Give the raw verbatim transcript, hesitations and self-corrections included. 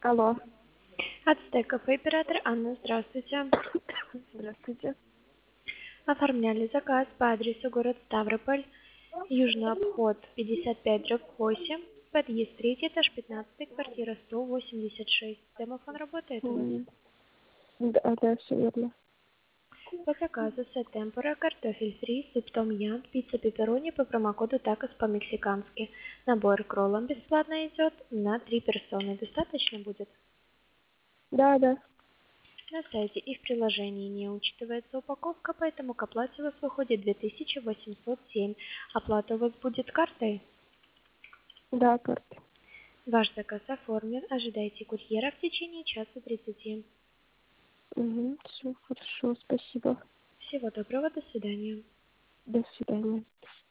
Алло, Ацтек кафе оператор Анна, здравствуйте. здравствуйте. Оформляли заказ по адресу город Ставрополь, Южный обход пятьдесят пять дробь восемь, подъезд третий, этаж пятнадцатый, квартира сто восемьдесят шесть. Домофон работает у вас? М, Да, да, все верно. По заказу сет темпора, картофель фри, суп том ям, пицца пепперони по промокоду такос по-мексикански. Набор к роллам бесплатно идет на три персоны. Достаточно будет? Да, да. На сайте и в приложении не учитывается упаковка, поэтому к оплате у вас выходит две тысячи восемьсот семь. Оплата у вас будет картой. Да, карта. Ваш заказ оформлен. Ожидайте курьера в течение часа тридцати. Угу, все хорошо, спасибо. Всего доброго, до свидания. До свидания.